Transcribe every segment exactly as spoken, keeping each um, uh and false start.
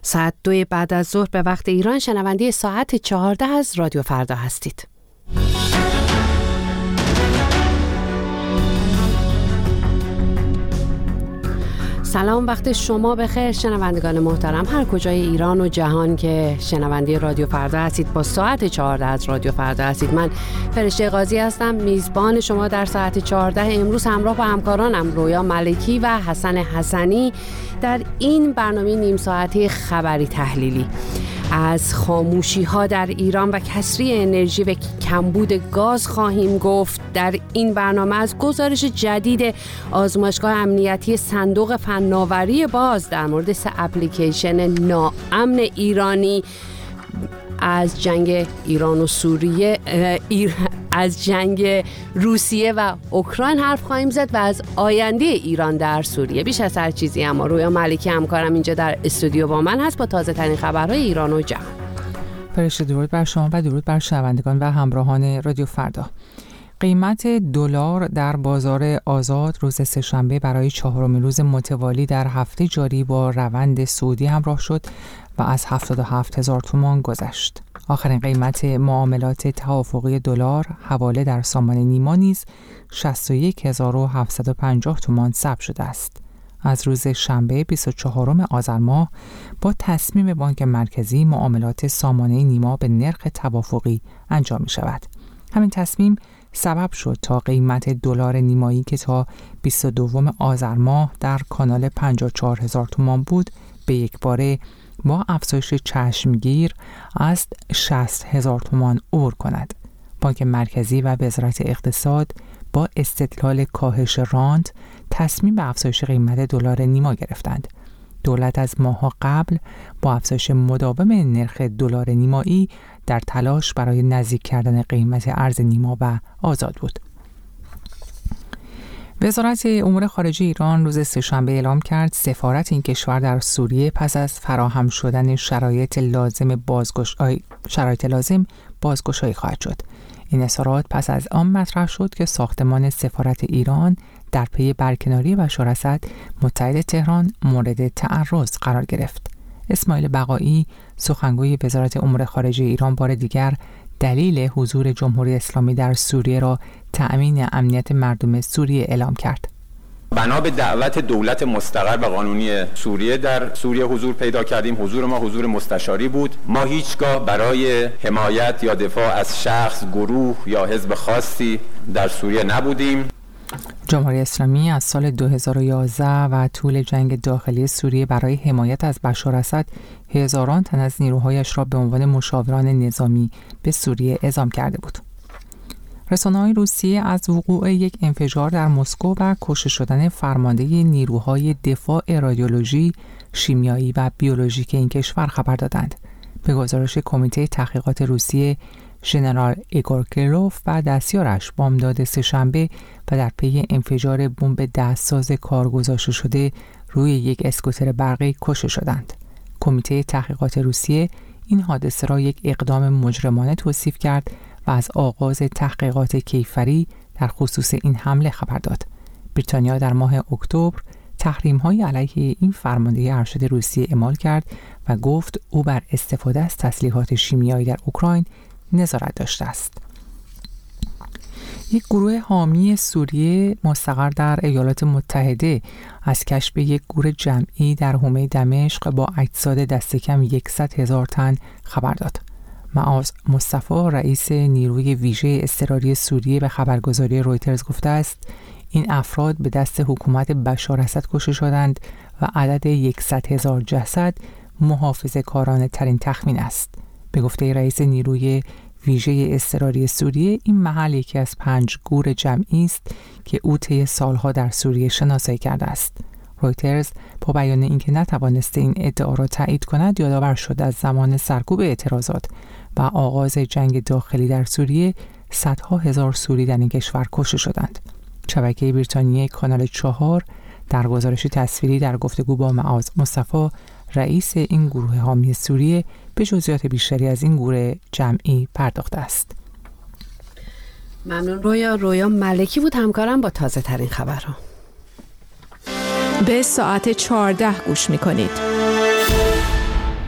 ساعت دو بعد از ظهر به وقت ایران شنونده ساعت چهارده از رادیو فردا هستید. سلام، وقت شما بخیر شنوندگان محترم هر کجای ایران و جهان که شنونده رادیو فردا هستید. با ساعت چهارده از رادیو فردا هستید. من فرشته قاضی هستم، میزبان شما در ساعت چهارده. امروز همراه با همکارانم رویا ملکی و حسن حسنی در این برنامه نیم ساعته خبری تحلیلی از خاموشی ها در ایران و کسری انرژی و کمبود گاز خواهیم گفت. در این برنامه از گزارش جدید آزمایشگاه امنیتی صندوق فناوری باز در مورد سه اپلیکیشن ناامن ایرانی از جنگ ایران و سوریه ایر... از جنگ روسیه و اوکراین حرف خواهیم زد و از آینده ایران در سوریه. بیش از هر چیزی اما رویا ملکی همکارم اینجا در استودیو با من هست با تازه ترین خبرهای ایران و جهان. فرشته درود بر شما و درود بر شنوندگان و همراهان رادیو فردا. قیمت دلار در بازار آزاد روز سه‌شنبه برای چهارمین روز متوالی در هفته جاری با روند صعودی همراه شد و از هفتاد و هفت هزار تومان گذشت. آخرین قیمت معاملات توافقی دلار حواله در سامان نیما نیز شصت و یک هزار و هفتصد و پنجاه تومان ثبت شده است. از روز شنبه بیست و چهارم آذر ماه با تصمیم بانک مرکزی معاملات سامانه نیما به نرخ توافقی انجام می شود. همین تصمیم سبب شد تا قیمت دلار نیمایی که تا بیست و دوم آذر ماه در کانال پنجاه و چهار هزار تومان بود به یک باره با افزایش چشمگیر از شصت هزار تومان عبور کند. بانک مرکزی و وزارت اقتصاد با استدلال کاهش راند تصمیم به افزایش قیمت دلار نیما گرفتند. دولت از ماه‌ها قبل با افزایش مداوم نرخ دلار نیمایی در تلاش برای نزدیک کردن قیمت ارز نیما و آزاد بود. وزارت امور خارجه ایران روز سه‌شنبه اعلام کرد سفارت این کشور در سوریه پس از فراهم شدن شرایط لازم بازگشایی شرایط لازم بازگشایی خواهد شد. این اظهارات پس از آن مطرح شد که ساختمان سفارت ایران در پی برکناری بشار اسد متحد تهران مورد تعرض قرار گرفت. اسماعیل بقایی سخنگوی وزارت امور خارجه ایران بار دیگر دلیل حضور جمهوری اسلامی در سوریه را تأمین امنیت مردم سوریه اعلام کرد. بنا به دعوت دولت مستقر و قانونی سوریه در سوریه حضور پیدا کردیم. حضور ما حضور مستشاری بود. ما هیچگاه برای حمایت یا دفاع از شخص، گروه یا حزب خاصی در سوریه نبودیم. جمهوری اسلامی از سال دو هزار و یازده و طول جنگ داخلی سوریه برای حمایت از بشار اسد هزاران تن از نیروهایش را به عنوان مشاوران نظامی به سوریه اعزام کرده بود. رسانه‌های روسیه از وقوع یک انفجار در مسکو و کشته شدن فرمانده نیروهای دفاع رادیولوژی، شیمیایی و بیولوژیک این کشور خبر دادند. به گزارش کمیته تحقیقات روسیه، ژنرال ایگور کریلوف و دستیارش بامداد سه‌شنبه و در پی انفجار بمب دستساز کار گذاشته شده روی یک اسکوتر برقی کشته شدند. کمیته تحقیقات روسیه این حادثه را یک اقدام مجرمانه توصیف کرد و از آغاز تحقیقات کیفری در خصوص این حمله خبر داد. بریتانیا در ماه اکتبر تحریم‌های علیه این فرمانده ارشد روسیه اعمال کرد و گفت او بر استفاده از تسلیحات شیمیایی در اوکراین نظارت داشته است. یک گروه حامی سوریه مستقر در ایالات متحده از کشف یک گور جمعی در حومه دمشق با اجساد دست کم صد هزار تن خبر داد. معاذ مصطفی رئیس نیروی ویژه اضطراری سوریه به خبرگزاری رویترز گفته است این افراد به دست حکومت بشار اسد کشته شدند و عدد صد هزار جسد محافظه‌کارانه ترین تخمین است. به گفته رئیس نیروی ویژه اضطراری سوریه این محل یکی از پنج گور جمعی است که او طی سالها در سوریه شناسایی کرده است. رویترز با بیان اینکه نتوانسته این ادعا را تایید کند یادآور شد از زمان سرکوب اعتراضات و آغاز جنگ داخلی در سوریه صدها هزار سوری در این کشور کشته شدند. شبکه بریتانیایی کانال چهار در گزارشی تصویری در گفتگو با معاذ مصطفی رئیس این گروه حامی سوریه به جزئیات بیشتری از این گروه جمعی پرداخته است. ممنون رویا. رویا ملکی بود همکارم با تازه ترین خبرها. به ساعت چهارده گوش میکنید.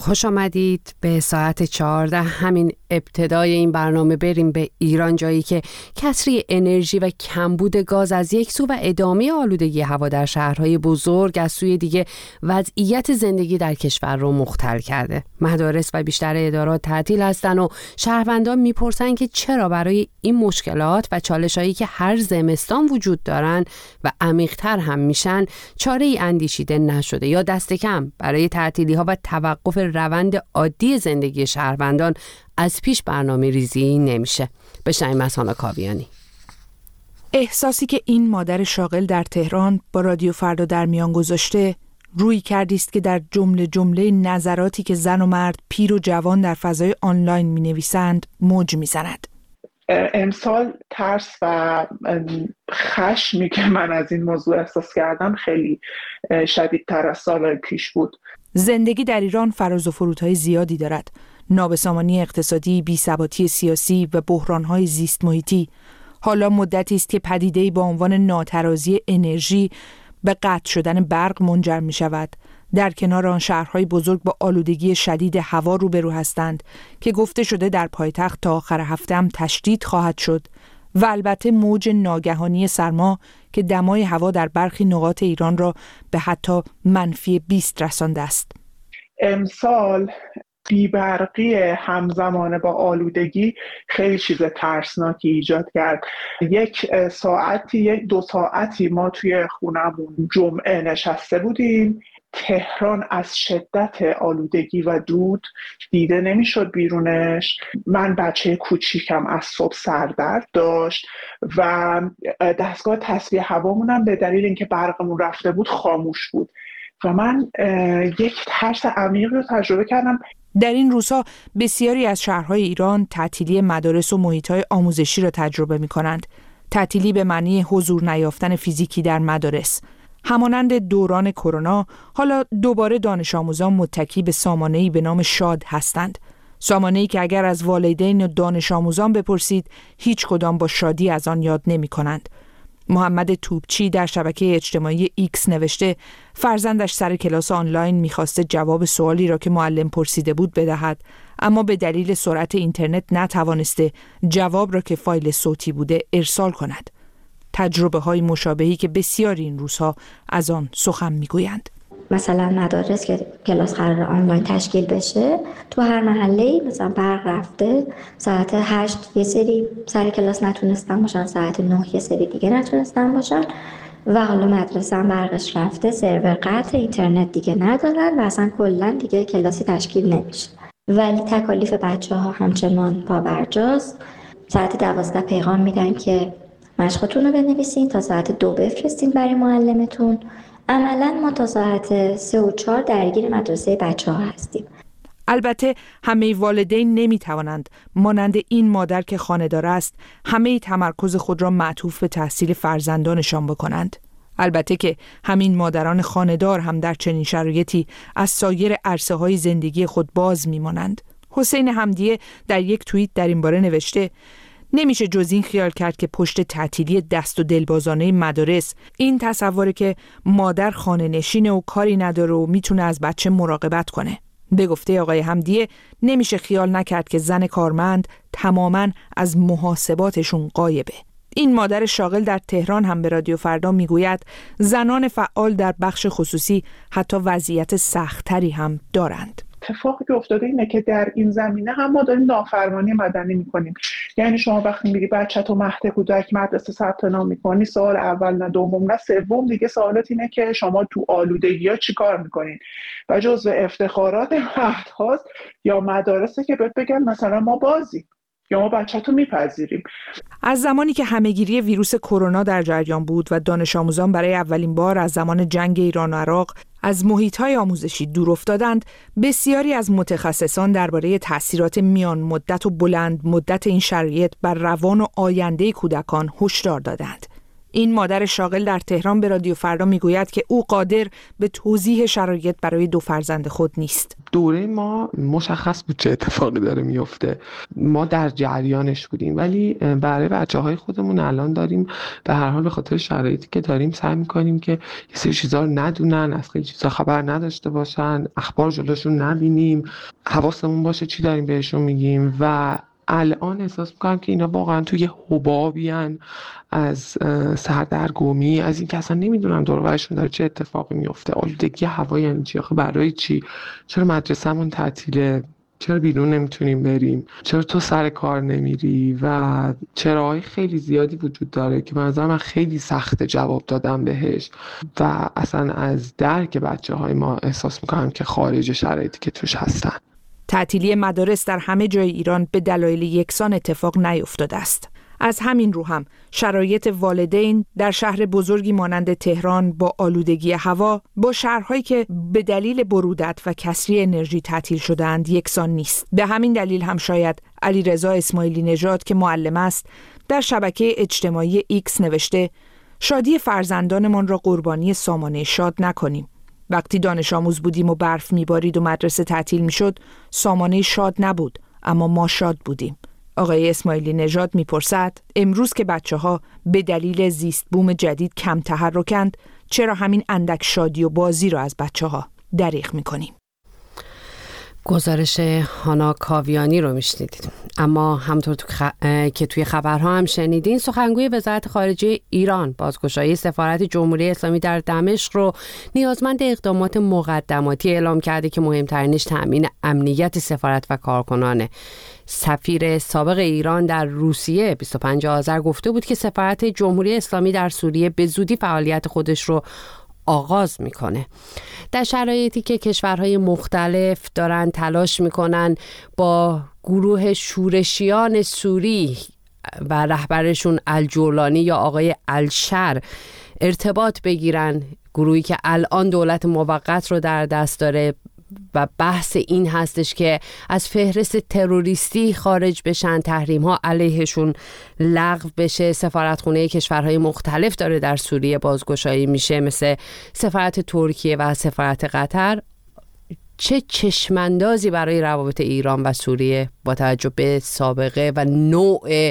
خوش آمدید به ساعت چهارده. همین ابتدای این برنامه بریم به ایران، جایی که کسری انرژی و کمبود گاز از یک سو و ادامه آلودگی هوا در شهرهای بزرگ از سوی دیگه وضعیت زندگی در کشور رو مختل کرده. مدارس و بیشتر ادارات تعطیل هستن و شهروندان میپرسن که چرا برای این مشکلات و چالشایی که هر زمستان وجود دارن و عمیق‌تر هم میشن چاره ای اندیشیده نشده، یا دست کم برای تعطیلی ها و توقف روند عادی زندگی شهروندان از پیش برنامه ریزی نمیشه. بشنویم از هانا کاویانی. احساسی که این مادر شاغل در تهران با رادیو فردا در میان گذاشته روی کردی است که در جمله جمله نظراتی که زن و مرد، پیر و جوان در فضای آنلاین می نویسند موج می زند. امسال ترس و خشمی که من از این موضوع احساس کردم خیلی شدیدتر از سال پیش بود. زندگی در ایران فراز و فرودهای زیادی دارد. نابسامانی اقتصادی، بی‌ثباتی سیاسی و بحران‌های زیست محیطی. حالا مدتی است که پدیده‌ای با عنوان ناترازی انرژی به قطع شدن برق منجر می‌شود. در کنار آن شهرهای بزرگ با آلودگی شدید هوا روبرو هستند که گفته شده در پایتخت تا آخر هفته هم تشدید خواهد شد، و البته موج ناگهانی سرما که دمای هوا در برخی نقاط ایران را به حتی منفی بیست رسانده است. امسال بی‌برقی همزمان با آلودگی خیلی چیز ترسناکی ایجاد کرد. یک ساعتی یک دو ساعتی ما توی خونمون جمعه نشسته بودیم. تهران از شدت آلودگی و دود دیده نمیشد بیرونش. من بچه کوچیکم از صبح سردرد داشت و دستگاه تصفیه هوامونم به دلیل اینکه برقمون رفته بود خاموش بود و من یک ترس عمیق رو تجربه کردم. در این روزها بسیاری از شهرهای ایران تعطیلی مدارس و محیط‌های آموزشی را تجربه می‌کنند. تعطیلی به معنی حضور نیافتن فیزیکی در مدارس. همانند دوران کرونا، حالا دوباره دانش آموزان متکی به سامانه‌ای به نام شاد هستند. سامانه‌ای که اگر از والدین و دانش آموزان بپرسید، هیچ کدام با شادی از آن یاد نمی‌کنند. محمد توپچی در شبکه اجتماعی ایکس نوشته فرزندش سر کلاس آنلاین می‌خواسته جواب سوالی را که معلم پرسیده بود بدهد، اما به دلیل سرعت اینترنت نتوانسته جواب را که فایل صوتی بوده ارسال کند. تجربه های مشابهی که بسیاری این روزها از آن سخن میگویند. مثلا مدارس که کلاس قرار آنلاین تشکیل بشه، تو هر محله‌ای مثلا برق رفته، ساعت هشت یه سری سر کلاس نتونستن باشن، ساعت نه یه سری دیگه نتونستن باشن و حالا مدرسه هم برقش رفته، سرور قطع، اینترنت دیگه ندارن و اصلا کلا دیگه کلاسی تشکیل نمیشه. ولی تکالیف بچه‌ها همچنان پابرجاست. ساعت دوازده پیغام میدن که مشقتون رو بنویسین، تا ساعت دو بفرستین برای معلمتون. عملاً ما تا ساعت سه و چهار درگیر مدرسه بچه ها هستیم. البته همه والدین نمی توانند مانند این مادر که خانه‌دار است همه تمرکز خود را معطوف به تحصیل فرزندانشان بکنند. البته که همین مادران خانه‌دار هم در چنین شرایطی از سایر عرصه‌های زندگی خود باز می‌مانند. حسین حمدیه در یک توییت در این باره نوشته نمیشه جز این خیال کرد که پشت تعطیلی دست و دلبازانه مدارس این تصوره که مادر خانه نشینه و کاری نداره و میتونه از بچه مراقبت کنه. به گفته آقای حمدیه نمیشه خیال نکرد که زن کارمند تماماً از محاسباتشون غایبه. این مادر شاغل در تهران هم به رادیو فردا میگوید زنان فعال در بخش خصوصی حتی وضعیت سخت‌تری هم دارند. اتفاقی که افتاده اینه که در این زمینه هم ما داریم نافرمانی مدنی میکنیم. یعنی شما وقتی میری بچه‌تو مهد کودک مدرسه ثبت نام میکنی، سوال اول نه، دوم نه، سوم دیگه سوالات اینه که شما تو آلودگی‌ها چیکار میکنین و جزو افتخارات مهد هاست یا مدارسه که بهت بگن مثلا ما بازی یا ما بچه‌تو میپذیریم. از زمانی که همه‌گیری ویروس کرونا در جریان بود و دانش آموزان برای اولین بار از زمان جنگ ایران و عراق از محیط‌های آموزشی دور افتادند، بسیاری از متخصصان درباره تأثیرات میان مدت و بلند مدت این شرایط بر روان و آینده کودکان هشدار دادند. این مادر شاغل در تهران به رادیو فردا میگوید که او قادر به توضیح شرایط برای دو فرزند خود نیست. دوره ما مشخص بود چه اتفاقی داره میفته، ما در جریانش بودیم، ولی برای بچه‌های خودمون الان داریم به هر حال به خاطر شرایطی که داریم سعی می‌کنیم که یه سری چیزا رو ندونن، از خیلی چیزا خبر نداشته باشن، اخبار جلوشون نبینیم، حواسمون باشه چی داریم بهشون میگیم. و الان احساس میکنم که اینا واقعا توی حبابی ان از سردرگمی، از این که اصلا نمیدونم دور و برشون داره چه اتفاقی میفته. آلودگی هوا یعنی چی؟ آخه برای چی؟ چرا مدرسه‌مون تعطیله؟ چرا بیرون نمیتونیم بریم؟ چرا تو سر کار نمیری؟ و چراهای خیلی زیادی وجود داره که من من خیلی سخت جواب دادم بهش و اصلا از درک بچه های ما احساس میکنم که خارج شرایطی که توش هستن. تعطیلی مدارس در همه جای ایران به دلایل یکسان اتفاق نیفتاده است. از همین رو هم شرایط والدین در شهر بزرگی مانند تهران با آلودگی هوا با شهرهایی که به دلیل برودت و کسری انرژی تعطیل شده‌اند یکسان نیست. به همین دلیل هم شاید علیرضا اسماعیلی نژاد که معلم است در شبکه اجتماعی ایکس نوشته شادی فرزندانمان را قربانی سامانه شاد نکنیم. وقتی دانش آموز بودیم و برف میبارید و مدرسه تعطیل میشد، سامانه شاد نبود، اما ما شاد بودیم. آقای اسماعیلی نژاد میپرسد امروز که بچه‌ها به دلیل زیست بوم جدید کم تحرکند، چرا همین اندک شادی و بازی را از بچه‌ها دریغ میکنیم؟ گزارش هانا کاویانی رو میشنیدید. اما همطور تو خ... که توی خبرها هم شنیدین، سخنگوی وزارت خارجه ایران بازگشایی سفارت جمهوری اسلامی در دمشق رو نیازمند اقدامات مقدماتی اعلام کرده که مهمترینش تأمین امنیت سفارت و کارکنانه. سفیر سابق ایران در روسیه بیست و پنجم آذر گفته بود که سفارت جمهوری اسلامی در سوریه به زودی فعالیت خودش رو آغاز میکنه. در شرایطی که کشورهای مختلف دارن تلاش میکنن با گروه شورشیان سوری و رهبرشون الجولانی یا آقای الشر ارتباط بگیرن، گروهی که الان دولت موقت رو در دست داره و بحث این هستش که از فهرست تروریستی خارج بشن، تحریم ها علیهشون لغو بشه. سفارتخونه کشورهای مختلف داره در سوریه بازگشایی میشه، مثل سفارت ترکیه و سفارت قطر. چه چشماندازی برای روابط ایران و سوریه با توجه به سابقه و نوع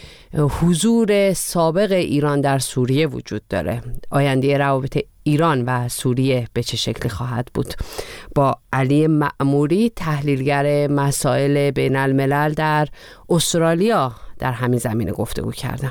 حضور سابق ایران در سوریه وجود داره؟ آینده روابط ایران و سوریه به چه شکلی خواهد بود؟ با علی مأموری، تحلیلگر مسائل بین الملل در استرالیا، در همین زمینه گفتگو کردم.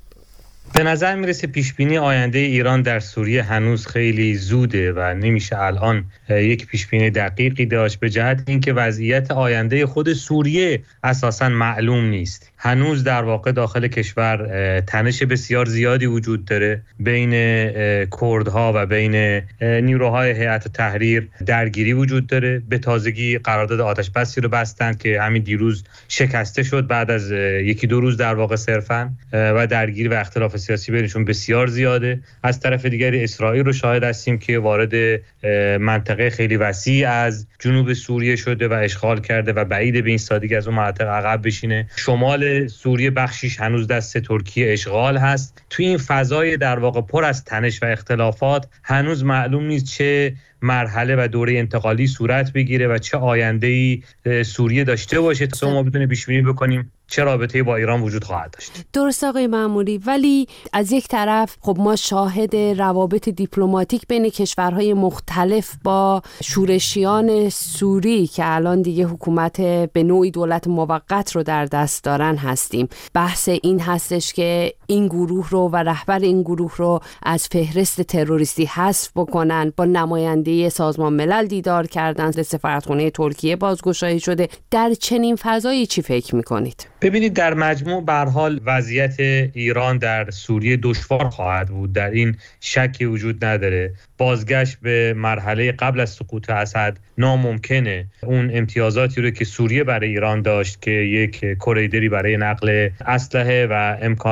به نظر میرسه پیشبینی آینده ایران در سوریه هنوز خیلی زوده و نمیشه الان یک پیشبینی دقیقی داشت، به جهت اینکه وضعیت آینده خود سوریه اساساً معلوم نیست. هنوز در واقع داخل کشور تنش بسیار زیادی وجود داره بین کردها و بین نیروهای هیئت تحریر، درگیری وجود داره. به تازگی قرارداد آتش بسی رو بستند که همین دیروز شکسته شد بعد از یکی دو روز در واقع صرفاً، و درگیری و اختلاف سیاسی بینشون بسیار زیاده. از طرف دیگری اسرائیل رو شاهد هستیم که وارد منطقه خیلی وسیع از جنوب سوریه شده و اشغال کرده و بعید به این سادگی از اون مناطق عقب بشینه. شمال سوریه بخشیش هنوز دست ترکیه اشغال هست. توی این فضای در واقع پر از تنش و اختلافات هنوز معلوم نیست چه مرحله و دوره انتقالی صورت بگیره و چه آینده‌ای سوریه داشته باشه تا ما بتونیم پیش بینی بکنیم چه رابطه‌ای با ایران وجود خواهد داشت. درست آقای مأموری، ولی از یک طرف خب ما شاهد روابط دیپلماتیک بین کشورهای مختلف با شورشیان سوری که الان دیگه حکومت به نوعی دولت موقت رو در دست دارن هستیم. بحث این هستش که این گروه رو و رهبر این گروه رو از فهرست تروریستی حذف بکنن. با نماینده سازمان ملل دیدار کردن، سفارتخونه ترکیه بازگشایی شده. در چنین فضایی چی فکر می‌کنید؟ ببینید، در مجموع به هر حال وضعیت ایران در سوریه دشوار خواهد بود، در این شکی وجود نداره. بازگشت به مرحله قبل از سقوط اسد ناممکنه. اون امتیازاتی رو که سوریه برای ایران داشت که یک کوریدوری برای نقل اسلحه و امکانات و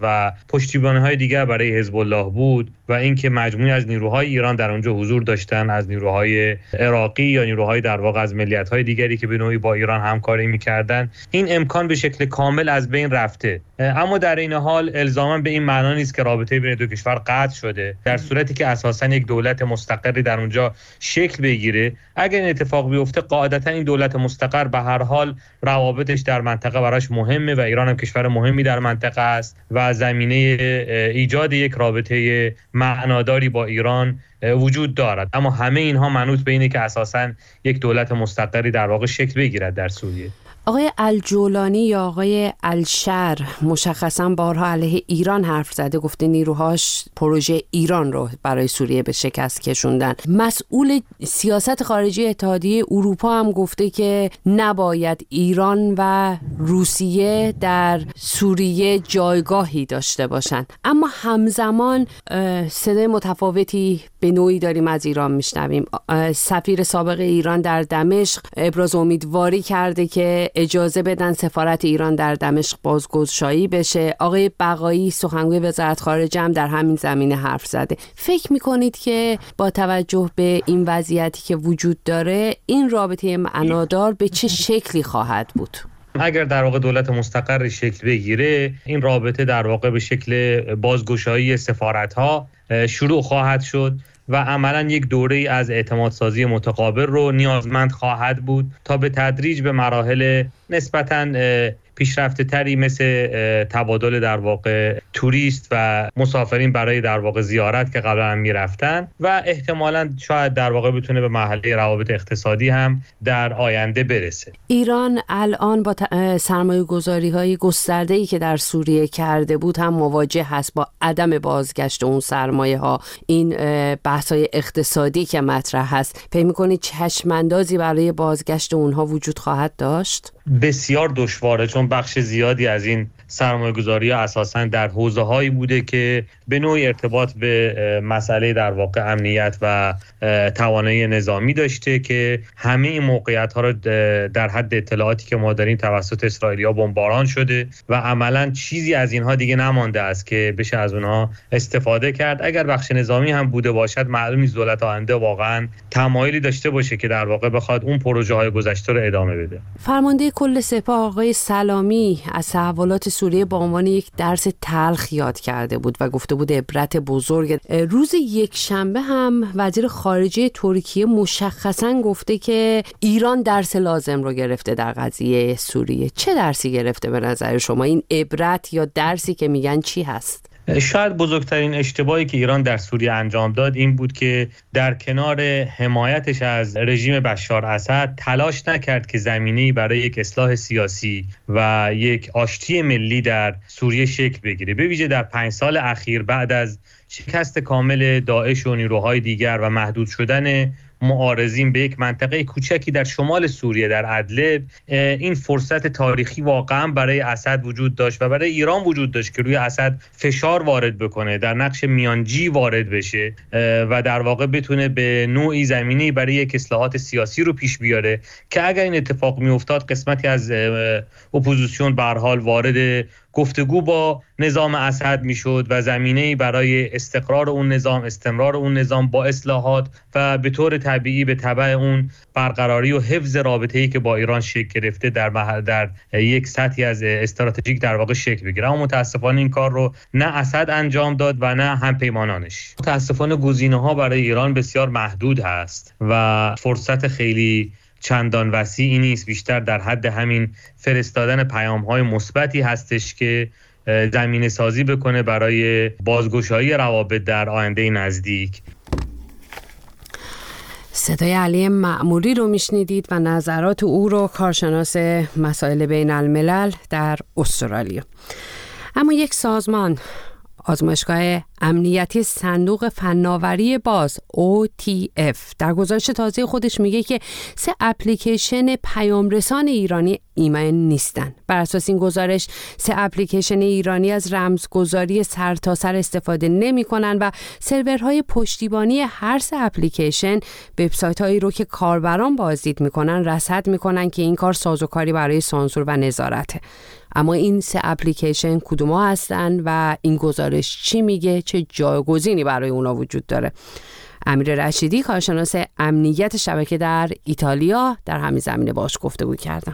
و پشتیبانی‌های دیگر برای حزب الله بود و اینکه مجموعی از نیروهای ایران در اونجا حضور داشتن، از نیروهای عراقی یا نیروهای در واقع از ملیت‌های دیگری که به نوعی با ایران همکاری می‌کردن، این امکان به شکل کامل از بین رفته. اما در این حال الزاما به این معنا نیست که رابطه بین دو کشور قطع شده. در صورتی که اساساً یک دولت مستقری در اونجا شکل بگیره، اگر این اتفاق بیفته قاعدتاً این دولت مستقر به هر حال روابطش در منطقه براش مهمه و ایران هم کشور مهمی در منطقه است و زمینه ایجاد یک رابطه معناداری با ایران وجود دارد. اما همه اینها منوط به اینه که اساساً یک دولت مستقری در واقع شکل بگیرد در سوریه. آقای الجولانی یا آقای الشر مشخصاً بارها علیه ایران حرف زده، گفته نیروهاش پروژه ایران رو برای سوریه به شکست کشوندن. مسئول سیاست خارجی اتحادیه اروپا هم گفته که نباید ایران و روسیه در سوریه جایگاهی داشته باشن. اما همزمان صدای متفاوتی به نوعی داریم از ایران میشنویم. سفیر سابق ایران در دمشق ابراز امیدواری کرده که اجازه بدن سفارت ایران در دمشق بازگشایی بشه. آقای بقایی سخنگوی وزارت خارجه هم در همین زمینه حرف زده. فکر میکنید که با توجه به این وضعیتی که وجود داره این رابطه معنادار به چه شکلی خواهد بود؟ اگر در واقع دولت مستقر شکل بگیره، این رابطه در واقع به شکل بازگشایی سفارت‌ها شروع خواهد شد و عملاً یک دوره از اعتماد سازی متقابل رو نیازمند خواهد بود تا به تدریج به مراحل نسبتاً پیشرفته تری مثل تبادل در واقع توریست و مسافرین برای در واقع زیارت که قبلا می رفتن و احتمالاً شاید در واقع بتونه به مرحله روابط اقتصادی هم در آینده برسه. ایران الان با سرمایه گذاری های گسترده‌ای که در سوریه کرده بود هم مواجه هست با عدم بازگشت اون سرمایه ها. این بحث های اقتصادی که مطرح هست، فکر می‌کنید چشم‌اندازی برای بازگشت اونها وجود خواهد داشت؟ بسیار دشواره، چون بخش زیادی از این سرمایه‌گذاری ها اساساً در حوزه‌هایی بوده که به نوعی ارتباط به مسئله در واقع امنیت و توانایی نظامی داشته که همه این موقعیت‌ها رو در حد اطلاعاتی که ما داریم توسط اسرائیلی‌ها بمباران شده و عملاً چیزی از اینها دیگه نمانده است که بشه از اونها استفاده کرد. اگر بخش نظامی هم بوده باشد، معلوم نیست دولت آینده واقعاً تمایلی داشته باشه که در واقع بخواد اون پروژه‌های گذشته رو ادامه بده. فرمانده کل سپاه آقای سلامی از تحولات سوریه با عنوان یک درس تلخ یاد کرده بود و گفته بود عبرت بزرگ. روز یک شنبه هم وزیر خارجه ترکیه مشخصاً گفته که ایران درس لازم رو گرفته در قضیه سوریه. چه درسی گرفته به نظر شما؟ این عبرت یا درسی که میگن چی هست؟ شاید بزرگترین اشتباهی که ایران در سوریه انجام داد این بود که در کنار حمایتش از رژیم بشار اسد تلاش نکرد که زمینه‌ای برای یک اصلاح سیاسی و یک آشتی ملی در سوریه شکل بگیره. به ویژه در پنج سال اخیر بعد از شکست کامل داعش و نیروهای دیگر و محدود شدن معارضین به یک منطقه کوچکی در شمال سوریه در ادلب، این فرصت تاریخی واقعا برای اسد وجود داشت و برای ایران وجود داشت که روی اسد فشار وارد بکنه، در نقش میانجی وارد بشه و در واقع بتونه به نوعی زمینه‌ای برای یک اصلاحات سیاسی رو پیش بیاره که اگر این اتفاق میافتاد قسمتی از اپوزیسیون به هر حال وارد گفتگو با نظام اسد میشد و زمینه‌ای برای استقرار اون نظام، استمرار اون نظام با اصلاحات و به طور طبیعی به تبع اون برقراری و حفظ رابطه‌ای که با ایران شکل گرفته در محل در یک سطحی از استراتژیک در واقع شکل بگیره. اما متاسفانه این کار رو نه اسد انجام داد و نه همپیمانانش. متاسفانه گزینه‌ها برای ایران بسیار محدود هست و فرصت خیلی چندان وسیعی نیست، بیشتر در حد همین فرستادن پیام‌های مثبتی هستش که زمینه سازی بکنه برای بازگشایی روابط در آینده نزدیک. صدای علی مأموری رو میشنیدید و نظرات او رو، کارشناس مسائل بین الملل در استرالیا. اما یک سازمان، آزمایشگاه امنیتی صندوق فناوری باز او تی اف، در گزارش تازه خودش میگه که سه اپلیکیشن پیامرسان ایرانی ایمن نیستن. بر اساس این گزارش سه اپلیکیشن ایرانی از رمزگذاری سرتاسر استفاده نمی‌کنن و سرورهای پشتیبانی هر سه اپلیکیشن وبسایت‌هایی رو که کاربران بازدید می‌کنن رصد می‌کنن که این کار سازوکاری برای سانسور و نظارته. اما این سه اپلیکیشن کدوما هستن و این گزارش چی میگه، چه جایگزینی برای اونا وجود داره؟ امیر رشیدی، کارشناس امنیت شبکه در ایتالیا، در همین زمینه باش گفتگو کردم.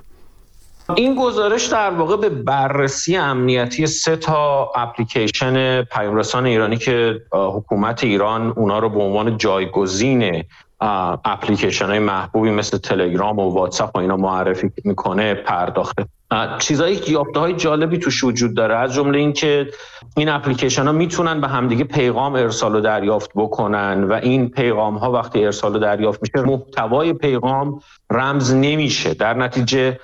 این گزارش در واقع به بررسی امنیتی سه تا اپلیکیشن پیامرسان ایرانی که حکومت ایران اونا رو به عنوان جایگزین اپلیکیشن های محبوبی مثل تلگرام و واتساپ و اینا معرفی میکنه پرداخته. چیزایی یافته های جالبی توش وجود داره، از جمله این که این اپلیکیشن ها میتونن به همدیگه پیغام ارسال و دریافت بکنن و این پیغام ها وقتی ارسال و دریافت میشه محتوای پیغام رمز نمیشه، در نتیجه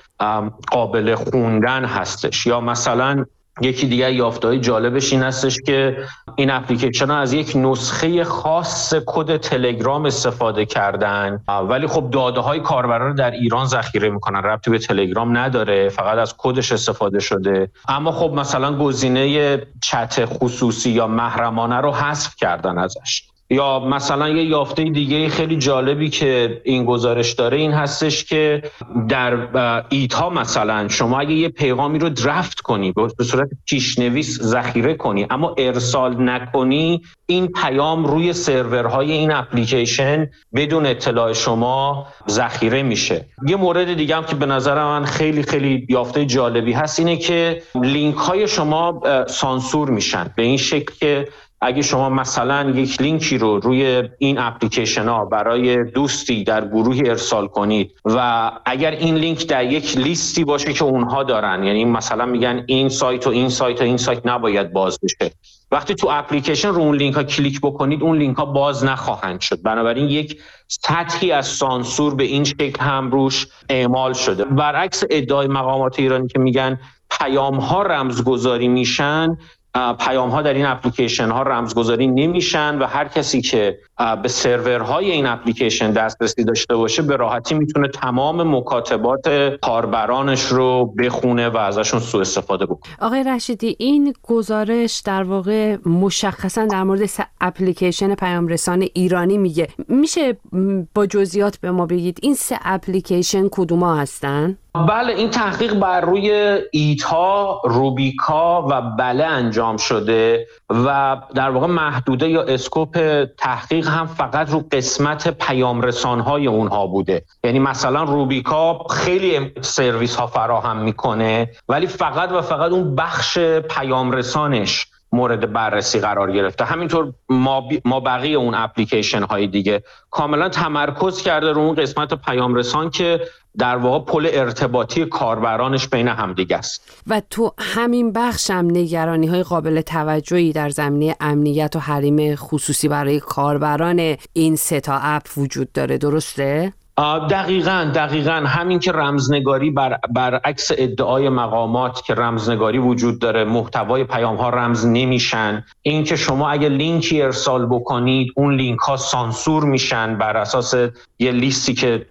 قابل خوندن هستش. یا مثلا یکی دیگه یافته‌های جالبش این هستش که این اپلیکیشن ها از یک نسخه خاص کد تلگرام استفاده کردن، ولی خب داده های کاربران در ایران ذخیره میکنن، ربطی به تلگرام نداره، فقط از کدش استفاده شده. اما خب مثلا گزینه چت خصوصی یا محرمانه رو حذف کردن ازش. یا مثلا یه یافته دیگه خیلی جالبی که این گزارش داره این هستش که در ایتا مثلا شما اگه یه پیغامی رو درفت کنی، به صورت پیشنویس ذخیره کنی اما ارسال نکنی، این پیام روی سرورهای این اپلیکیشن بدون اطلاع شما ذخیره میشه. یه مورد دیگه هم که به نظر من خیلی خیلی یافته جالبی هست اینه که لینک های شما سانسور میشن، به این شکل که اگه شما مثلا یک لینکی رو روی این اپلیکیشن ها برای دوستی در گروهی ارسال کنید و اگر این لینک در یک لیستی باشه که اونها دارن، یعنی مثلا میگن این سایت و این سایت و این سایت نباید باز بشه، وقتی تو اپلیکیشن رو اون لینک ها کلیک بکنید اون لینک ها باز نخواهند شد. بنابراین یک سطحی از سانسور به این شکل هم روش اعمال شده. برعکس ادعای مقامات ایرانی که میگن پیام ها رمزگذاری میشن، پیام ها در این اپلیکیشن ها رمزگذاری نمیشن و هر کسی که به سرورهای این اپلیکیشن دسترسی داشته باشه به راحتی میتونه تمام مکاتبات کاربرانش رو بخونه و ازشون سوء استفاده بکنه. آقای رشیدی، این گزارش در واقع مشخصا در مورد اپلیکیشن پیام رسان ایرانی میگه. میشه با جزئیات به ما بگید این سه اپلیکیشن کدوما هستن؟ بله، این تحقیق بر روی ایتا، روبیکا و بله انجام شده و در واقع محدوده یا اسکوپ تحقیق هم فقط رو قسمت پیام رسان‌های اونها بوده. یعنی مثلا روبیکا خیلی سرویس ها فراهم میکنه ولی فقط و فقط اون بخش پیام رسانش مورد بررسی قرار گرفته. همینطور ما, بی... ما بقیه اون اپلیکیشن های دیگه کاملا تمرکز کرده رو اون قسمت پیام رسان که در واقع پل ارتباطی کاربرانش بین هم دیگه است. و تو همین بخش هم نگرانی های قابل توجهی در زمینه امنیت و حریم خصوصی برای کاربران این سه تا اپ وجود داره، درسته؟ دقیقاً دقیقاً همین که رمزنگاری بر برعکس ادعای مقامات که رمزنگاری وجود داره، محتوای پیام ها رمز نمیشن، این که شما اگه لینکی ارسال بکنید اون لینک ها سانسور میشن بر اساس یه لیستی که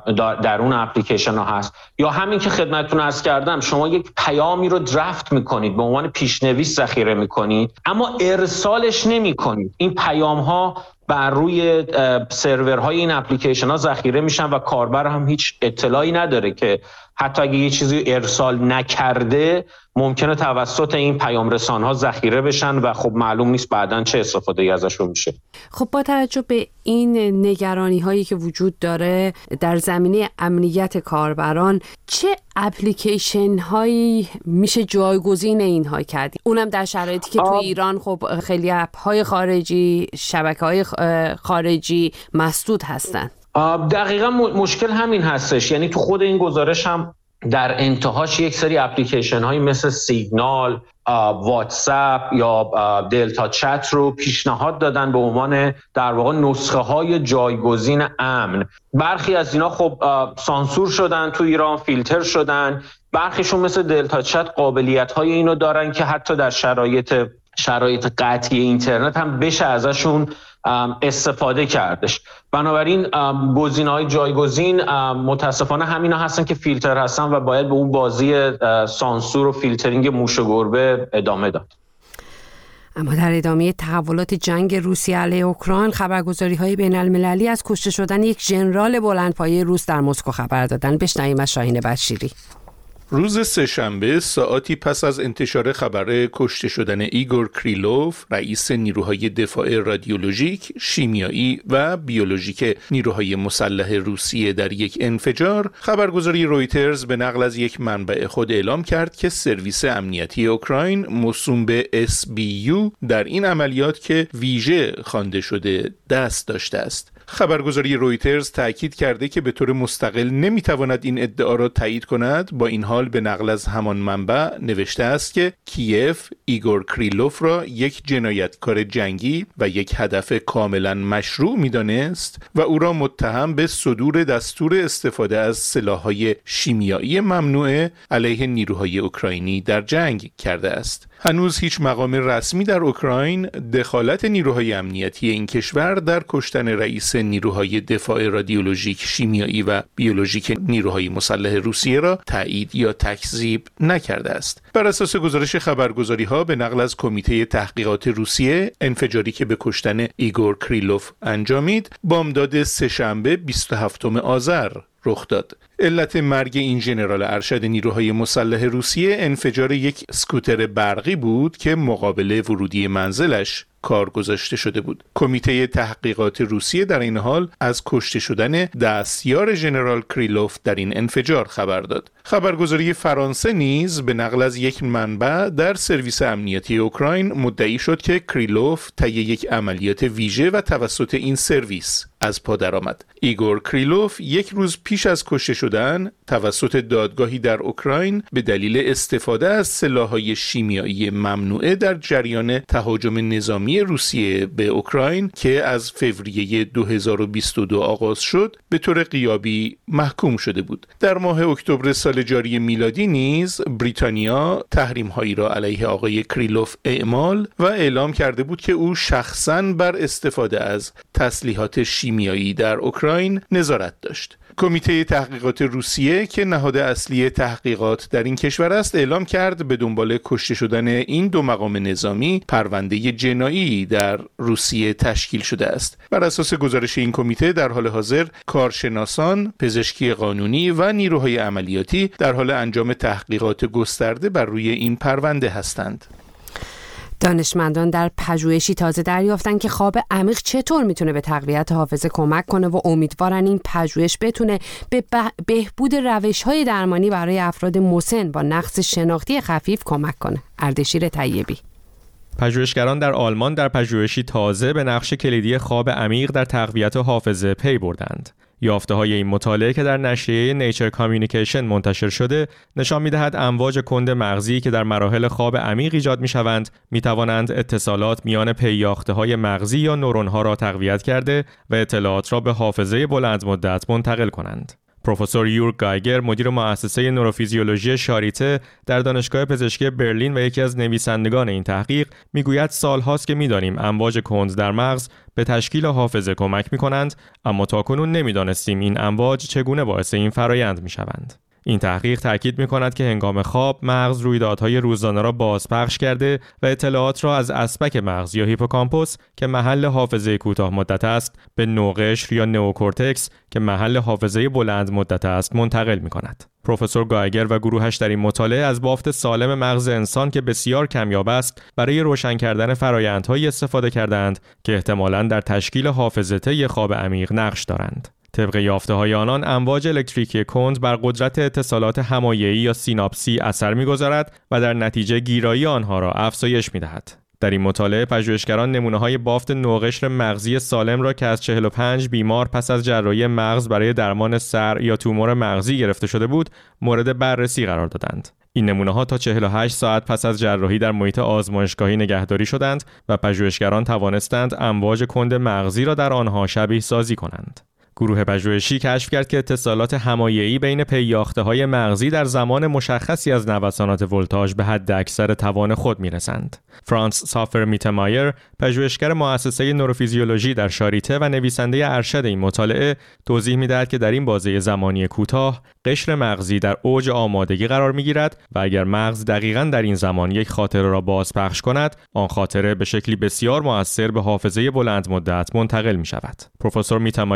در اون اپلیکیشن ها هست، یا همین که خدمتتون عرض کردم شما یک پیامی رو درفت میکنید به عنوان پیشنویس ذخیره میکنید اما ارسالش نمیکنید، این پیام ها بر روی سرورهای این اپلیکیشن ها ذخیره میشن و کاربر هم هیچ اطلاعی نداره که حتی اگه یه چیزی ارسال نکرده ممکنه توسط این پیام رسان ها ذخیره بشن و خب معلوم نیست بعداً چه استفاده ازشون میشه. خب با توجه به این نگرانی هایی که وجود داره در زمینه امنیت کاربران، چه اپلیکیشن هایی میشه جایگزین اینها کرد؟ اونم در شرایطی که تو ایران خب خیلی اپ های خارجی، شبکه های خارجی مسدود هستن. دقیقاً مشکل همین هستش. یعنی تو خود این گزارش هم در انتهاش یک سری اپلیکیشن هایی مثل سیگنال، واتساپ یا دلتا چت رو پیشنهاد دادن به عنوان در واقع نسخه های جایگزین امن. برخی از اینا خب سانسور شدن تو ایران، فیلتر شدن. برخیشون مثل دلتا چت قابلیت های اینو دارن که حتی در شرایط شرایط قطعی اینترنت هم بشه ازشون استفاده کردش. بنابراین گزینه‌های جایگزین متاسفانه همینا هستن که فیلتر هستن و باید به اون بازی سانسور و فیلترینگ موش و گربه ادامه داد. اما در ادامه تحولات جنگ روسیه علیه اوکراین، خبرگزاری‌های بین‌المللی از کشته شدن یک ژنرال بلندپایه روس در مسکو خبر دادن. بشنویم از شاهین بشیری. روز سه‌شنبه ساعاتی پس از انتشار خبر کشته شدن ایگور کریلوف، رئیس نیروهای دفاع رادیولوژیک، شیمیایی و بیولوژیک نیروهای مسلح روسیه در یک انفجار، خبرگزاری رویترز به نقل از یک منبع خود اعلام کرد که سرویس امنیتی اوکراین موسوم به اس بی یو در این عملیات که ویژه خوانده شده دست داشته است. خبرگزاری رویترز تأکید کرده که به طور مستقل نمیتواند این ادعا را تایید کند. با این حال به نقل از همان منبع نوشته است که کیف ایگور کریلوف را یک جنایتکار جنگی و یک هدف کاملا مشروع میدانست و او را متهم به صدور دستور استفاده از سلاح‌های شیمیایی ممنوعه علیه نیروهای اوکراینی در جنگ کرده است. هنوز هیچ مقام رسمی در اوکراین دخالت نیروهای امنیتی این کشور در کشتن رئیس نیروهای دفاع رادیولوژیک، شیمیایی و بیولوژیک نیروهای مسلح روسیه را تایید یا تکذیب نکرده است. بر اساس گزارش خبرگزاری‌ها به نقل از کمیته تحقیقات روسیه، انفجاری که به کشتن ایگور کریلوف انجامید، بامداد سه‌شنبه بیست و هفتم آذر رخ داد. علت مرگ این ژنرال ارشد نیروهای مسلح روسیه انفجار یک اسکوتر برقی بود که مقابل ورودی منزلش کار گذاشته شده بود. کمیته تحقیقات روسیه در این حال از کشته شدن دستیار ژنرال کریلوف در این انفجار خبر داد. خبرگزاری فرانسه نیز به نقل از یک منبع در سرویس امنیتی اوکراین مدعی شد که کریلوف طی یک عملیات ویژه و توسط این سرویس از پا درآمد. ایگور کریلوف یک روز پیش از کشته شدن توسط دادگاهی در اوکراین به دلیل استفاده از سلاح‌های شیمیایی ممنوعه در جریان تهاجم نظامی روسیه به اوکراین که از فوریه دو هزار و بیست و دو آغاز شد به طور غیابی محکوم شده بود. در ماه اکتبر سال جاری میلادی نیز بریتانیا تحریم‌هایی را علیه آقای کریلوف اعمال و اعلام کرده بود که او شخصاً بر استفاده از تسلیحات شیمیایی در اوکراین نظارت داشت. کمیته تحقیقات روسیه که نهاد اصلی تحقیقات در این کشور است اعلام کرد به دنبال کشته شدن این دو مقام نظامی پرونده جنایی در روسیه تشکیل شده است. بر اساس گزارش این کمیته در حال حاضر کارشناسان، پزشکی قانونی و نیروهای عملیاتی در حال انجام تحقیقات گسترده بر روی این پرونده هستند. دانشمندان در پژوهشی تازه دریافتن که خواب عمیق چطور میتونه به تقویت حافظه کمک کنه و امیدوارن این پژوهش بتونه به بهبود روش‌های درمانی برای افراد مسن با نقص شناختی خفیف کمک کنه. اردشیر طیبی. پژوهشگران در آلمان در پژوهشی تازه به نقش کلیدی خواب عمیق در تقویت حافظه پی بردند. یافته‌های این مطالعه که در نشریه نیچر کامیونیکیشن منتشر شده نشان می‌دهد امواج کند مغزی که در مراحل خواب عمیق ایجاد می‌شوند می‌توانند اتصالات میان پی‌یافته‌های مغزی یا نورون‌ها را تقویت کرده و اطلاعات را به حافظه بلند مدت منتقل کنند. پروفسور یورگ گایگر، مدیر مؤسسه نوروفیزیولوژی شاریته در دانشگاه پزشکی برلین و یکی از نویسندگان این تحقیق، میگوید سالهاست که می‌دانیم امواج کند در مغز به تشکیل حافظه کمک می‌کنند، اما تاکنون نمی‌دانستیم این امواج چگونه باعث این فرایند می‌شوند. این تحقیق تاکید می‌کند که هنگام خواب مغز رویدادهای روزانه را بازپخش کرده و اطلاعات را از اسبک مغز یا هیپوکامپوس که محل حافظه کوتاه مدت است به نوقشر یا نئوکورتکس که محل حافظه بلند مدت است منتقل می‌کند. پروفسور گایگر و گروهش در این مطالعه از بافت سالم مغز انسان که بسیار کمیاب است برای روشن کردن فرآیندهایی استفاده کردند که احتمالاً در تشکیل حافظه طی خواب عمیق نقش دارند. طبق یافته‌های آنان امواج الکتریکی کند بر قدرت اتصالات حمایه‌ای یا سیناپسی اثر می‌گذارد و در نتیجه گیرایی آنها را افزایش می‌دهد. در این مطالعه پژوهشگران نمونه‌های بافت نوقشر مغزی سالم را که از چهل و پنج بیمار پس از جراحی مغز برای درمان سر یا تومور مغزی گرفته شده بود مورد بررسی قرار دادند. این نمونه‌ها تا چهل و هشت ساعت پس از جراحی در محیط آزمایشگاهی نگهداری شدند و پژوهشگران توانستند امواج کند مغزی را در آنها شبیه سازی کنند. گروه پژوهشی کشف کرد که اتصالات حمایه‌ای بین پی‌یافته‌های مغزی در زمان مشخصی از نوسانات ولتاژ به حد اکثر توان خود می‌رسند. فرانس سافر میتمایر، پژوهشگر مؤسسه نوروفیزیولوژی در شاریته و نویسنده ارشد این مطالعه، توضیح می‌دهد که در این بازه زمانی کوتاه، قشر مغزی در اوج آمادگی قرار می‌گیرد و اگر مغز دقیقاً در این زمان یک خاطره را بازپخش کند، آن خاطره به شکلی بسیار مؤثر به حافظه بلند مدت منتقل می‌شود. پروفسور میتمایر افزود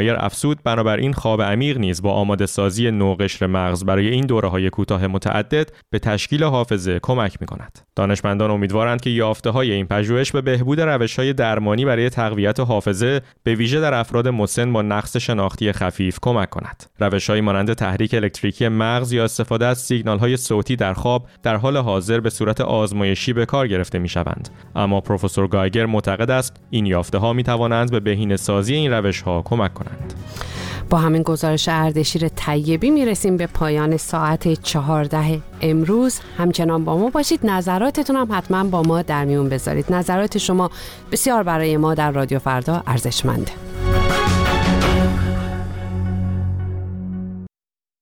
محسود بنابراین خواب عمیق نیز با آماده سازی نوع قشر مغز برای این دوره‌های کوتاه متعدد به تشکیل حافظه کمک می‌کند. دانشمندان امیدوارند که یافته‌های این پژوهش به بهبود روش‌های درمانی برای تقویت حافظه به ویژه در افراد مسن با نقص شناختی خفیف کمک کند. روش‌هایی مانند تحریک الکتریکی مغز یا استفاده از سیگنال‌های صوتی در خواب در حال حاضر به صورت آزمایشی به کار گرفته می‌شوند. اما پروفسور گایگر معتقد است این یافته‌ها می‌توانند به بهینه‌سازی این روش‌ها کمک کنند. با همین گزارش اردشیر طیبی میرسیم به پایان ساعت چهارده امروز. همچنان با ما باشید، نظراتتون هم حتما با ما در میون بذارید. نظرات شما بسیار برای ما در رادیو فردا ارزشمنده.